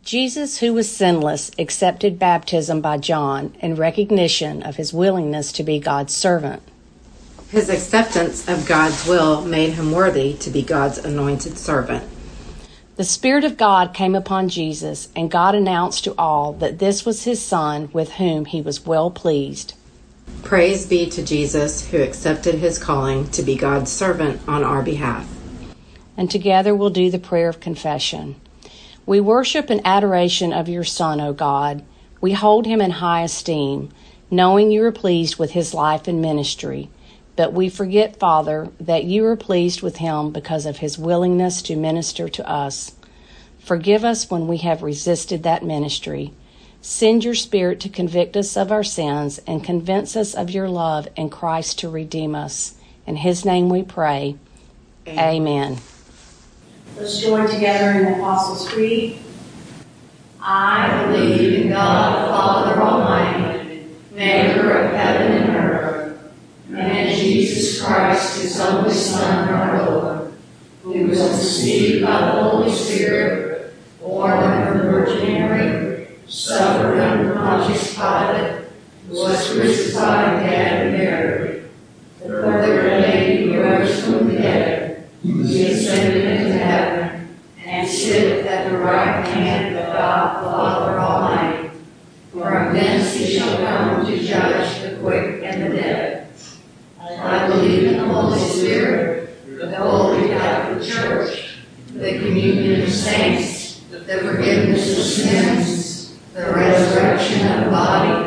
Jesus, who was sinless, accepted baptism by John in recognition of his willingness to be God's servant. His acceptance of God's will made him worthy to be God's anointed servant. The Spirit of God came upon Jesus, and God announced to all that this was his Son with whom he was well pleased. Praise be to Jesus, who accepted his calling to be God's servant on our behalf. And together we'll do the prayer of confession. We worship in adoration of your Son, O God. We hold him in high esteem, knowing you are pleased with his life and ministry. But we forget, Father, that you are pleased with him because of his willingness to minister to us. Forgive us when we have resisted that ministry. Send your Spirit to convict us of our sins and convince us of your love in Christ to redeem us. In his name we pray. Amen. Let's join together in the Apostles' Creed. I believe in God the Father Almighty, maker of heaven and earth, and in Jesus Christ, his only Son, our Lord, who was conceived by the Holy Spirit, born of the Virgin Mary, suffered under Pontius Pilate, was crucified, dead, and buried. The third day he rose from the dead. He ascended into heaven, and sitteth at the right hand of God the Father Almighty. From thence he shall come to judge the quick and the dead. I believe in the Holy Spirit, the Holy Catholic Church, the communion of saints, the forgiveness of sins, the resurrection of the body,